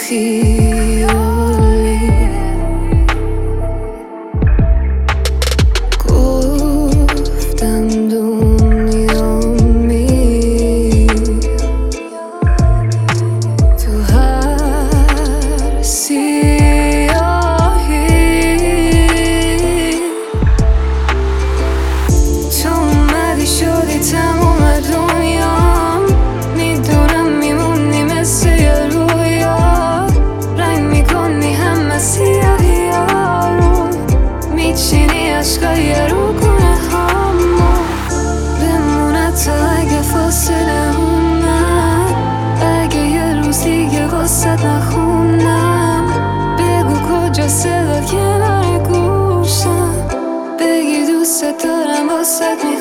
خیالی گفتم دنیا تو هر سیاهی تو اومدی شدی تموم دنیام میدونم میمونی مثل یه رویا رنگ میکنی همه سیاهی ها رو میچینی عشقای رو کنه همو بمونه تا اگه فاصله موند اگه یه روز دیگه واسد نخونم بگو کجا صدا کنار گوشم بگی دوست دارم واسد